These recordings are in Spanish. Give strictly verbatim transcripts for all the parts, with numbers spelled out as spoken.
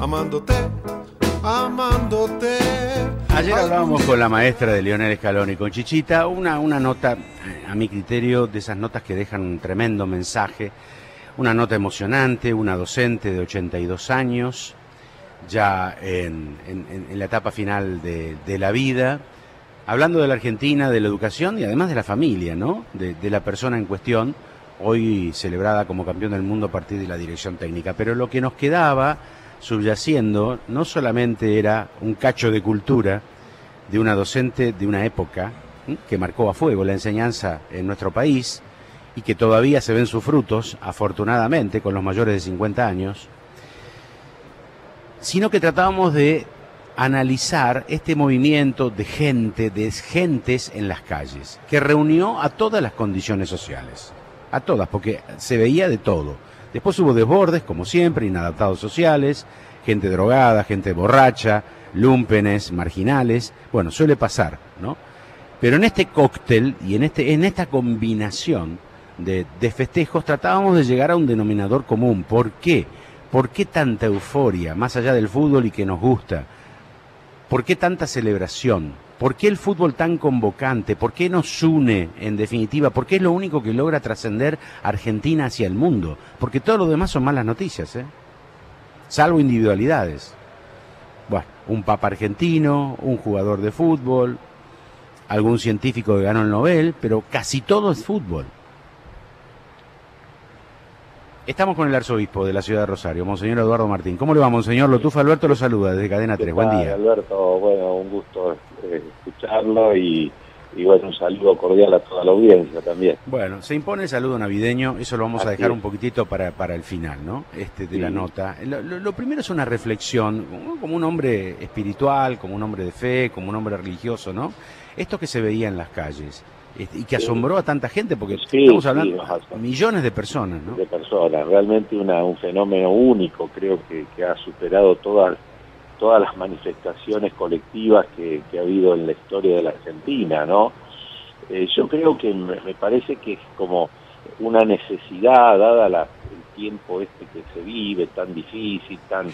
amándote, amándote. Ayer hablábamos con la maestra de Lionel Scaloni, con Chichita, una, una nota, a mi criterio, de esas notas que dejan un tremendo mensaje, una nota emocionante, una docente de ochenta y dos años, ya en, en, en la etapa final de, de la vida, hablando de la Argentina, de la educación y además de la familia, ¿no? De, de la persona en cuestión, hoy celebrada como campeón del mundo a partir de la dirección técnica. Pero lo que nos quedaba subyaciendo no solamente era un cacho de cultura de una docente de una época ¿sí? que marcó a fuego la enseñanza en nuestro país y que todavía se ven sus frutos, afortunadamente, con los mayores de cincuenta años, sino que tratábamos de analizar este movimiento de gente, de gentes en las calles, que reunió a todas las condiciones sociales, a todas, porque se veía de todo. Después hubo desbordes, como siempre, inadaptados sociales, gente drogada, gente borracha, lúmpenes, marginales, bueno, suele pasar, ¿no? Pero en este cóctel y en, este, en esta combinación de, de festejos tratábamos de llegar a un denominador común. ¿Por qué? ¿Por qué tanta euforia, más allá del fútbol y que nos gusta? ¿Por qué tanta celebración? ¿Por qué el fútbol tan convocante? ¿Por qué nos une, en definitiva? ¿Por qué es lo único que logra trascender Argentina hacia el mundo? Porque todo lo demás son malas noticias, ¿eh? Salvo individualidades. Bueno, un papa argentino, un jugador de fútbol, algún científico que ganó el Nobel, pero casi todo es fútbol. Estamos con el arzobispo de la ciudad de Rosario, Monseñor Eduardo Martín. ¿Cómo le va, Monseñor? Lotufa Alberto lo saluda desde Cadena tres. Buen día. Alberto, bueno, un gusto eh, escucharlo y, y bueno, un saludo cordial a toda la audiencia también. Bueno, se impone el saludo navideño, eso lo vamos Así a dejar es. un poquitito para, para el final, ¿no? Este de Sí. la nota. Lo, lo, lo primero es una reflexión, como, como un hombre espiritual, como un hombre de fe, como un hombre religioso, ¿no? Esto que se veía en las calles. Este, y que Sí. asombró a tanta gente, porque Sí, estamos sí, hablando nos asombró. de millones de personas, ¿no? De personas, realmente una, un fenómeno único, creo que, que ha superado todas todas las manifestaciones colectivas que, que ha habido en la historia de la Argentina, ¿no? Eh, yo creo que me, me parece que es como una necesidad, dada la, el tiempo este que se vive, tan difícil, tan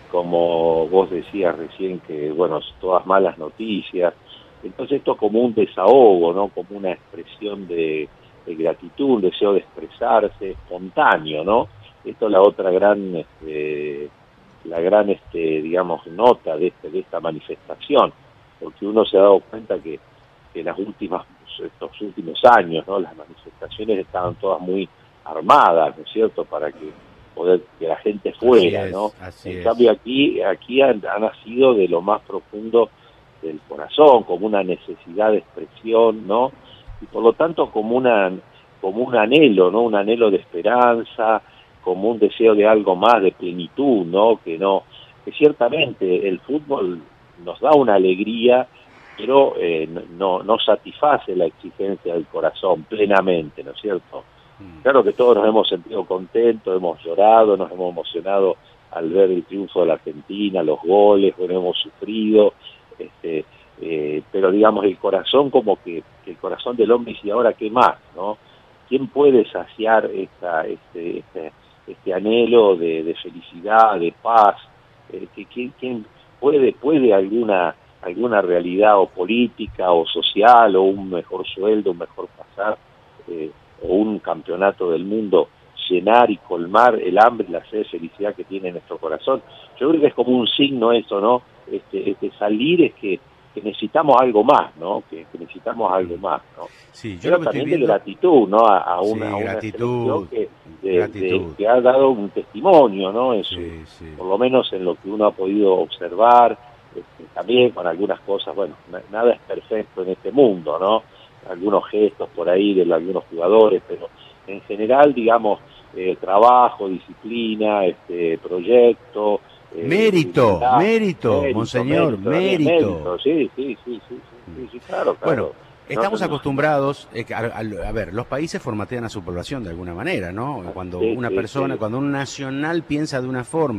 como vos decías recién, que bueno, todas malas noticias. Entonces esto como un desahogo, ¿no? Como una expresión de, de gratitud, un deseo de expresarse, espontáneo, ¿no? Esto es la otra gran, este, la gran, este, digamos, nota de, este, de esta manifestación, porque uno se ha dado cuenta que, que las últimas, estos últimos años, ¿no? Las manifestaciones estaban todas muy armadas, ¿no es cierto?, para que poder que la gente fuera, Así es, ¿no? así En es. cambio aquí, aquí ha, ha nacido de lo más profundo del corazón, como una necesidad de expresión, ¿no? Y por lo tanto como una como un anhelo, ¿no? Un anhelo de esperanza, como un deseo de algo más, de plenitud, ¿no? Que no, que ciertamente el fútbol nos da una alegría, pero eh, no, no satisface la exigencia del corazón plenamente, ¿no es cierto? Mm. Claro que todos nos hemos sentido contentos, hemos llorado, nos hemos emocionado al ver el triunfo de la Argentina, los goles, bueno, hemos sufrido, este, eh, pero digamos el corazón como que, que el corazón del hombre dice, ahora qué más, ¿no? ¿Quién puede saciar esta, este, este, este anhelo de, de felicidad, de paz? Eh, que, ¿quién, quién puede, puede alguna, alguna realidad o política o social o un mejor sueldo, un mejor pasar eh, o un campeonato del mundo llenar y colmar el hambre y la sed de felicidad que tiene nuestro corazón? Yo creo que es como un signo eso, ¿no? Este, este salir es que, que necesitamos algo más, ¿no? Que, que necesitamos algo más, ¿no? Sí, yo Pero lo que estoy también viendo... de gratitud, ¿no? A, a una, Sí, a una gratitud, selección que, de, gratitud. de- que ha dado un testimonio, ¿no? En su- Sí, sí. por lo menos en lo que uno ha podido observar, este, también con algunas cosas, bueno, na- nada es perfecto en este mundo, ¿no? Algunos gestos por ahí de algunos jugadores, pero en general, digamos, eh, trabajo, disciplina, este, proyecto, eh, Mérito, humildad, mérito, monseñor, también, mérito. sí, sí, sí, sí, sí, sí, sí, claro, claro. Bueno, estamos No, no, no. acostumbrados, eh, a, a- a ver, los países formatean a su población de alguna manera, ¿no? Cuando Sí, una sí, persona, sí. cuando un nacional piensa de una forma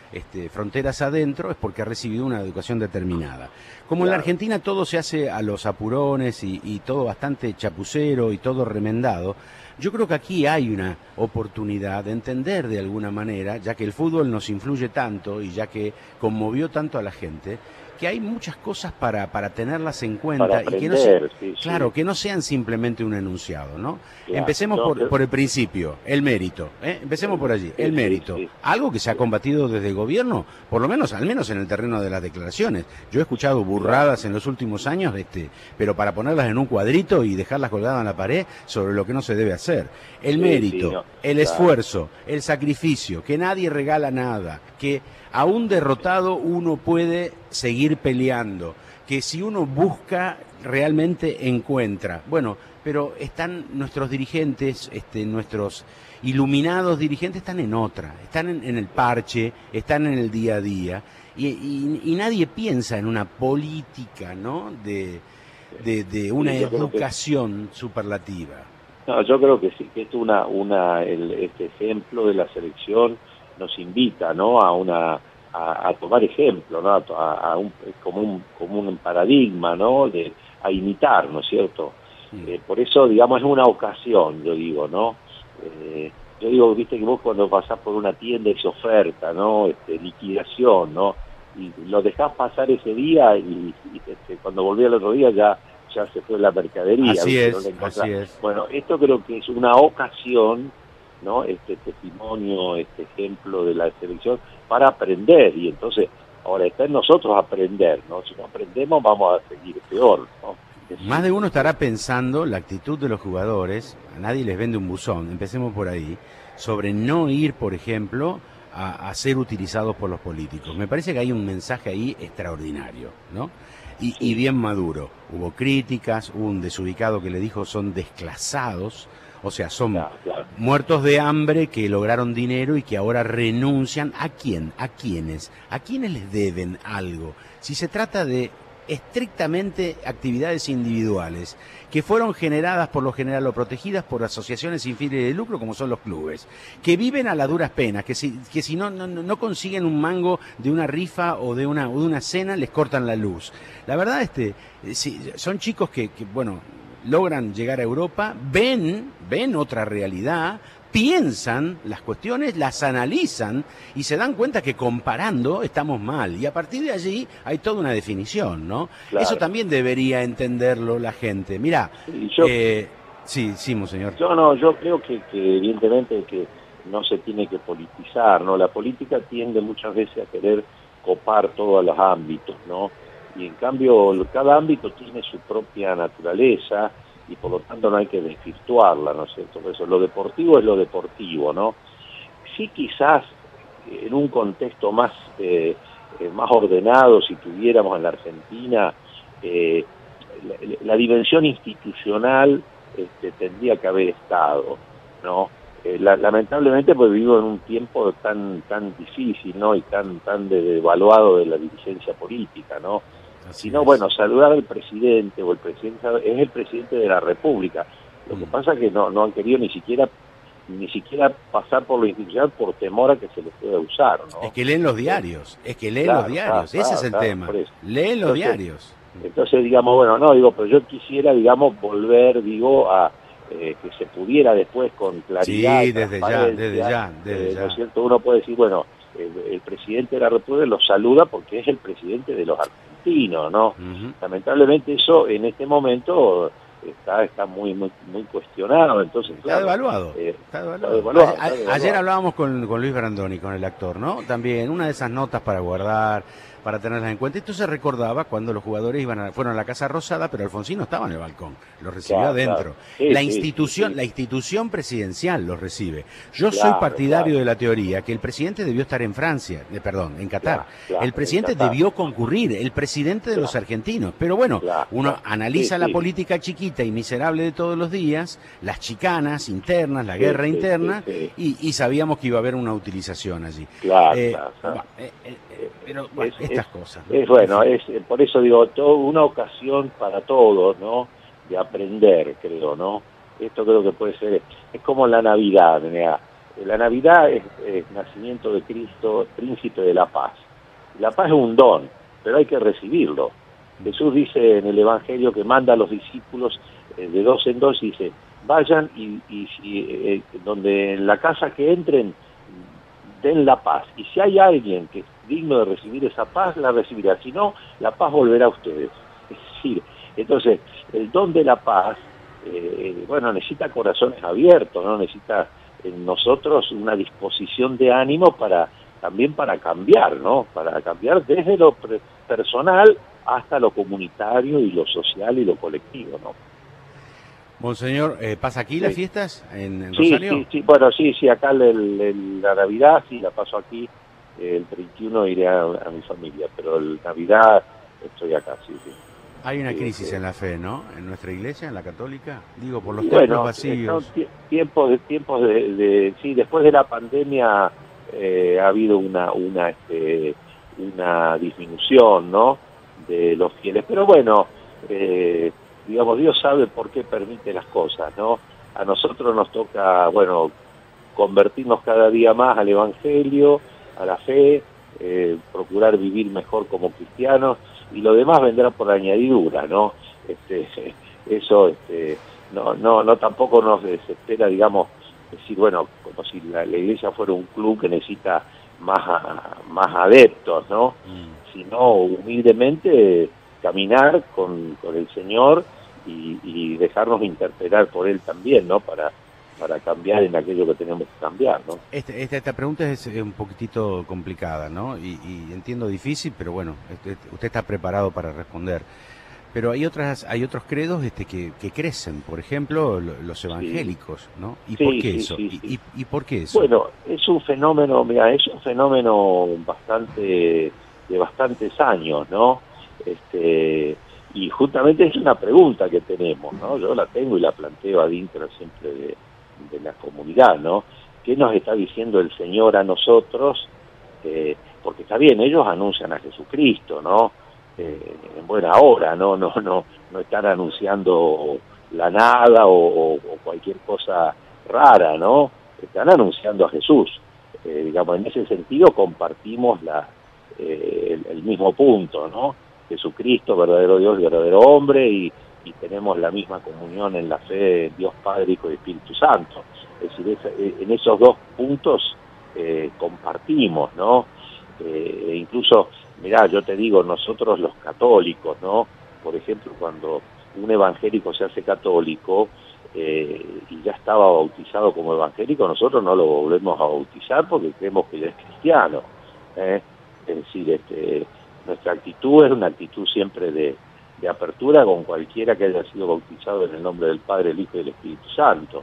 este, fronteras adentro es porque ha recibido una educación determinada. Como en la Claro. Argentina todo se hace a los apurones y, y todo bastante chapucero y todo remendado, yo creo que aquí hay una oportunidad de entender de alguna manera, ya que el fútbol nos influye tanto y ya que conmovió tanto a la gente, que hay muchas cosas para, para tenerlas en cuenta Para y que no aprender, se, sí, sí. claro, que no sean simplemente un enunciado, ¿no? Claro. Empecemos No, por, pero- por el principio, el mérito, ¿eh? Empecemos por allí, Sí, el sí, mérito. sí. Algo que se ha combatido desde el gobierno, por lo menos, al menos en el terreno de las declaraciones. Yo he escuchado burradas en los últimos años, este, pero para ponerlas en un cuadrito y dejarlas colgadas en la pared sobre lo que no se debe hacer. El Sí, mérito, sí, no, el claro. esfuerzo, el sacrificio, que nadie regala nada, que aún derrotado uno puede seguir peleando, que si uno busca realmente encuentra. Bueno, pero están nuestros dirigentes, este, nuestros iluminados dirigentes están en otra, están en, en el parche, están en el día a día y, y- y nadie piensa en una política, ¿no? De, de, de una Sí, yo creo que- educación superlativa. No, yo creo que sí, que esto una, una, el, este ejemplo de la selección nos invita, ¿no? A una, a, a tomar ejemplo, ¿no? A, a- a un, como un, como un paradigma, ¿no? De, a imitar, ¿no es cierto? Sí. Eh, por eso, digamos, es una ocasión, yo digo, ¿no? Eh, yo digo, viste que vos cuando pasás por una tienda y se oferta, ¿no? Este, liquidación, ¿no? Y lo dejás pasar ese día y, y, este, cuando volví al otro día ya ya se fue la mercadería. Así ¿viste? es, No la encontrás. así es. Bueno, esto creo que es una ocasión, ¿no? Este testimonio, este ejemplo de la selección para aprender, y entonces ahora está en nosotros aprender, ¿no? Si no aprendemos vamos a seguir peor, ¿no? Es Más de uno estará pensando la actitud de los jugadores, a nadie les vende un buzón, empecemos por ahí, sobre no ir, por ejemplo, a, a ser utilizados por los políticos. Me parece que hay un mensaje ahí extraordinario, ¿no? Y, y bien maduro. Hubo críticas, hubo un desubicado que le dijo son desclasados, o sea, son Claro, claro. muertos de hambre que lograron dinero y que ahora renuncian. ¿A quién? ¿A quiénes? ¿A quiénes les deben algo? Si se trata de estrictamente actividades individuales que fueron generadas por lo general o protegidas por asociaciones sin fines de lucro como son los clubes, que viven a las duras penas, que si, que si no, no, no consiguen un mango de una rifa o de una, o de una cena les cortan la luz. La verdad, este, si, son chicos que, que, bueno, logran llegar a Europa, ven, ven otra realidad, piensan las cuestiones, las analizan y se dan cuenta que comparando estamos mal. Y a partir de allí hay toda una definición, ¿no? Claro. Eso también debería entenderlo la gente. Mirá, Y yo- eh, sí, sí, monseñor. Yo no, yo creo que, que evidentemente que no se tiene que politizar, ¿no? La política tiende muchas veces a querer copar todos los ámbitos, ¿no? Y en cambio cada ámbito tiene su propia naturaleza y por lo tanto no hay que desvirtuarla, ¿no es cierto? Por eso lo deportivo es lo deportivo, ¿no? Sí, quizás en un contexto más eh, eh, más ordenado, si tuviéramos en la Argentina eh, la, la dimensión institucional este, tendría que haber estado, ¿no? Eh, la, lamentablemente pues vivo en un tiempo tan tan difícil, ¿no? Y tan tan devaluado de la dirigencia política, ¿no? Así Si no, es. bueno, saludar al presidente o el presidente es el presidente de la República. Lo que Mm. pasa es que no no han querido ni siquiera ni siquiera pasar por lo institucional por temor a que se les pueda usar, ¿no? Es que leen los diarios, es que leen Claro, los diarios, claro, ese es el claro, tema. por eso. Leen los Entonces, diarios. Entonces, digamos, bueno, no, digo, pero yo quisiera, digamos, volver, digo, a eh, que se pudiera después con claridad. Sí, y desde ya, transparencia, desde ya, desde eh, ya. ¿no es cierto? Uno puede decir, bueno, el, el presidente de la República lo saluda porque es el presidente de los argentinos, ¿no? Ujú. Lamentablemente eso en este momento está está muy muy, muy cuestionado, entonces Está claro, devaluado. eh, Está está devaluado. devaluado, A- está a- devaluado. Ayer hablábamos con, con Luis Brandoni, con el actor, ¿no? También una de esas notas para guardar, para tenerlas en cuenta. Esto se recordaba cuando los jugadores iban a- fueron a la Casa Rosada, pero Alfonsín no estaba en el balcón, los recibió Claro, adentro. claro. Sí, la sí, institución, sí, sí. la institución presidencial los recibe. Yo soy Claro, partidario claro. de la teoría que el presidente debió estar en Francia, eh, perdón, en Qatar. Claro, claro, el presidente en Qatar. debió concurrir, el presidente de Claro. los argentinos. Pero bueno, Claro, uno claro. analiza Sí, la sí. política chiquita y miserable de todos los días, las chicanas internas, la Sí, guerra sí, interna, sí, Y, y sabíamos que iba a haber una utilización allí. Claro, Eh, claro, claro. bueno, eh, eh, eh, pero bueno, Es- estas es- cosas. ¿no? Es bueno, En fin. es eh, por eso digo, todo, una ocasión para todos, ¿no? De aprender, creo, ¿no? Esto creo que puede ser, es como la Navidad, mira, La Navidad es, es nacimiento de Cristo, príncipe de la paz. La paz es un don, pero hay que recibirlo. Jesús dice en el Evangelio que manda a los discípulos eh, de dos en dos y dice, vayan y, y, y eh, donde en la casa que entren, den la paz. Y si hay alguien que es digno de recibir esa paz, la recibirá. Si no, la paz volverá a ustedes. Es decir, entonces, el don de la paz, eh, bueno, necesita corazones abiertos, ¿no? Necesita en nosotros una disposición de ánimo para también para cambiar, ¿no? Para cambiar desde lo personal hasta lo comunitario y lo social y lo colectivo, ¿no? Monseñor, eh, ¿pasa aquí sí. las fiestas en, en sí, Rosario? Sí, sí, bueno, sí, sí, acá el, el, la Navidad sí la paso aquí, el veintiuno iré a, a mi familia, pero el Navidad estoy acá, sí, sí. Hay una sí, crisis sí. en la fe, ¿no? En nuestra iglesia, en la católica, digo, por los y templos bueno, vacíos. Son tiempos de tiempos de, de, sí, después de la pandemia eh, ha habido una una este, una disminución, ¿no? De los fieles, pero bueno, eh, digamos, Dios sabe por qué permite las cosas, ¿no? A nosotros nos toca, bueno, convertirnos cada día más al Evangelio, a la fe, eh, procurar vivir mejor como cristianos, y lo demás vendrá por añadidura, ¿no? Este, eso, este, no, no, no tampoco nos desespera, digamos, decir, bueno, como si la, la iglesia fuera un club que necesita más, a, más adeptos, ¿no? Mm. Sino humildemente caminar con, con el Señor y, y dejarnos interpelar por Él también, ¿no? Para para cambiar en aquello que tenemos que cambiar, ¿no? Este, esta, esta pregunta es un poquitito complicada, ¿no? Y, y entiendo difícil, pero bueno, este, usted está preparado para responder. Pero hay otras, hay otros credos este, que, que crecen, por ejemplo, los evangélicos, sí. ¿no? ¿Y sí, por qué sí, eso? Sí, sí. ¿Y, y, ¿Y por qué eso? Bueno, es un fenómeno, mira, es un fenómeno bastante de bastantes años, ¿no? Este, y justamente es una pregunta que tenemos, ¿no? Yo la tengo y la planteo adentro siempre de de la comunidad, ¿no? ¿Qué nos está diciendo el Señor a nosotros? Eh, porque está bien, ellos anuncian a Jesucristo, ¿no? Eh, en buena hora, ¿no? No, no, no están anunciando la nada o, o cualquier cosa rara, ¿no? Están anunciando a Jesús. Eh, digamos, en ese sentido compartimos la, eh, el, el mismo punto, ¿no? Jesucristo, verdadero Dios y verdadero hombre, y y tenemos la misma comunión en la fe de Dios Padre, Hijo y Espíritu Santo. Es decir, es, en esos dos puntos eh, compartimos, ¿no? Eh, incluso, mirá, yo te digo, nosotros los católicos, ¿no? Por ejemplo, cuando un evangélico se hace católico eh, y ya estaba bautizado como evangélico, nosotros no lo volvemos a bautizar porque creemos que ya es cristiano, ¿eh? Es decir, este, nuestra actitud es una actitud siempre de de apertura con cualquiera que haya sido bautizado en el nombre del Padre, el Hijo y del Espíritu Santo.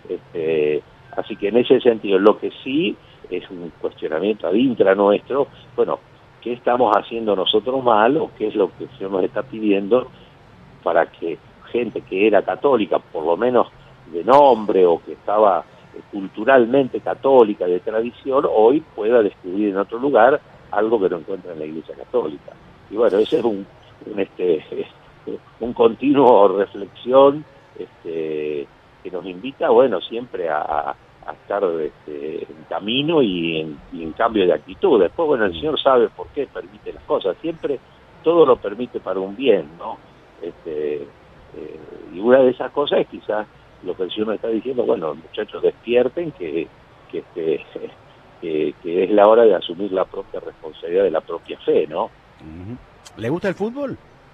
Este, así que en ese sentido, lo que sí es un cuestionamiento ad intra nuestro, bueno, ¿qué estamos haciendo nosotros mal o qué es lo que el Señor nos está pidiendo para que gente que era católica, por lo menos de nombre o que estaba culturalmente católica, de tradición, hoy pueda descubrir en otro lugar algo que no encuentra en la Iglesia Católica? Y bueno, ese es un un este un continuo reflexión este que nos invita, bueno, siempre a, a estar este, en camino y en, y en cambio de actitud. Después, bueno, el Señor sabe por qué permite las cosas, siempre todo lo permite para un bien, ¿no? Este, eh, y una de esas cosas es quizás lo que el Señor nos está diciendo, bueno, muchachos, despierten que que, este, que que es la hora de asumir la propia responsabilidad de la propia fe, ¿no? Uh-huh. ¿Le gusta el fútbol?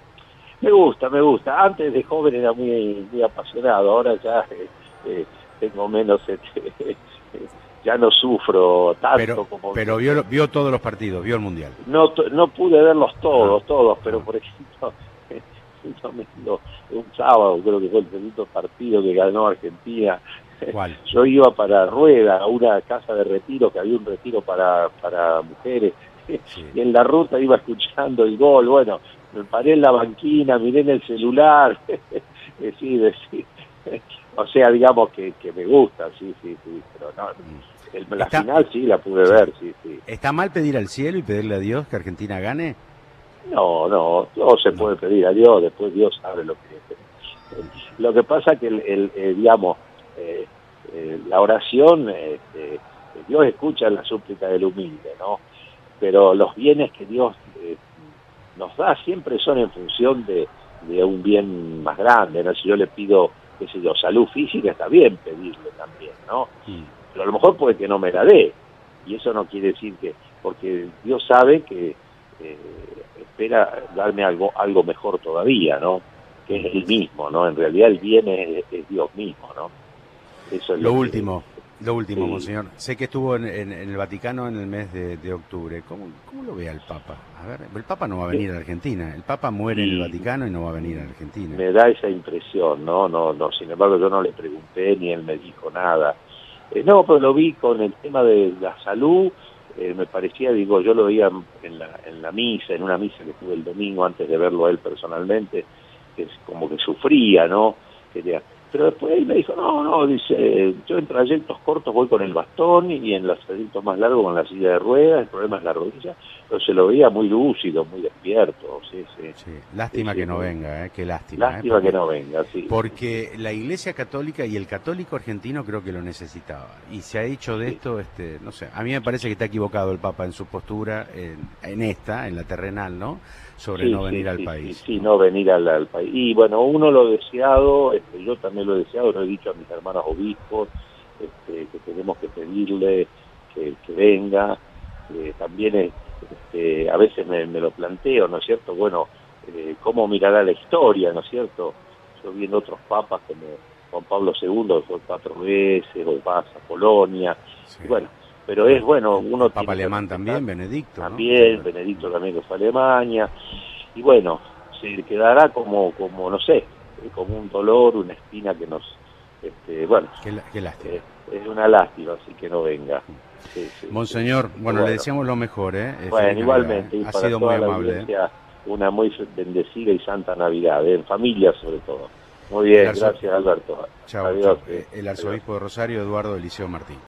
Me gusta, me gusta. Antes de joven era muy, muy apasionado, ahora ya eh, eh, tengo menos, este, ya no sufro tanto pero, como... Pero vio, vio todos los partidos, vio el Mundial. No, no pude verlos todos, ah, todos, pero ah. por ejemplo, no, un sábado creo que fue el segundo partido que ganó Argentina. ¿Cuál? Yo iba para Rueda, a una casa de retiro, que había un retiro para, para mujeres, sí. Y en la ruta iba escuchando el gol, bueno, me paré en la banquina, miré en el celular, sí, sí, o sea, digamos que, que me gusta, sí, sí, sí, pero no, el, la está, final sí la pude sí. ver, sí, sí. ¿Está mal pedir al cielo y pedirle a Dios que Argentina gane? No, no, todo se no. puede pedir a Dios, después Dios sabe lo que es. Lo que pasa que, el, el, el digamos, eh, eh, la oración, este, Dios escucha la súplica del humilde, ¿no? Pero los bienes que Dios eh, nos da siempre son en función de, de un bien más grande, ¿no? Si yo le pido, qué sé yo, salud física, está bien pedirle también, ¿no? Sí. Pero a lo mejor puede que no me la dé, y eso no quiere decir que, porque Dios sabe que eh, espera darme algo, algo mejor todavía, ¿no? Que es el mismo, ¿no? En realidad el bien es, es Dios mismo, ¿no? Eso es lo, lo último, que, lo último, sí. monseñor. Sé que estuvo en, en, en el Vaticano en el mes de, de octubre. ¿Cómo, ¿Cómo lo ve al Papa? A ver, el Papa no va a venir a Argentina. El Papa muere y en el Vaticano y no va a venir a Argentina. Me da esa impresión, ¿no? No, no. Sin embargo, yo no le pregunté ni él me dijo nada. Eh, no, pero lo vi con el tema de la salud. Eh, me parecía, digo, yo lo veía en la, en la misa, en una misa que tuve el domingo antes de verlo a él personalmente, que es como que sufría, ¿no? Quería... Pero después él me dijo, no, no, dice, yo en trayectos cortos voy con el bastón y en los trayectos más largos con la silla de ruedas, el problema es la rodilla, pero se lo veía muy lúcido, muy despierto, sí, sí. sí lástima sí, que sí, no muy... venga, eh, qué lástima. Lástima eh, porque, que no venga, sí. Porque la Iglesia Católica y el católico argentino creo que lo necesitaba, y se ha hecho de sí. esto, este, no sé, a mí me parece que está equivocado el Papa en su postura, en, en esta, en la terrenal, ¿no?, sobre sí, no venir sí, al sí, país. Sí, sí, no venir al, al país. Y bueno, uno lo deseado, este, yo también lo he deseado, lo he dicho a mis hermanos obispos, este, que tenemos que pedirle que, que venga. Eh, también este, a veces me, me lo planteo, ¿no es cierto? Bueno, eh, ¿cómo mirará la historia, ¿no es cierto? Yo viendo otros papas como Juan Pablo segundo, que fue cuatro veces, o pasa a Polonia, sí. Y bueno, pero es bueno, uno el Papa alemán también, Benedicto, también, ¿no? Benedicto también que fue a Alemania, y bueno, se quedará como, como no sé, como un dolor, una espina que nos, este, bueno, qué, qué lástima. Eh, es una lástima, así que no venga. Sí, sí, Monseñor, sí, bueno, bueno, le deseamos lo mejor, ¿eh? Bueno, Feliz igualmente, Navidad, y ¿eh? para Ha sido toda muy la amable. audiencia, una muy bendecida y santa Navidad, ¿eh? En familia sobre todo. Muy bien, arzo... gracias Alberto. Chao, Adiós. chao. El arzobispo de Rosario, Eduardo Eliseo Martín.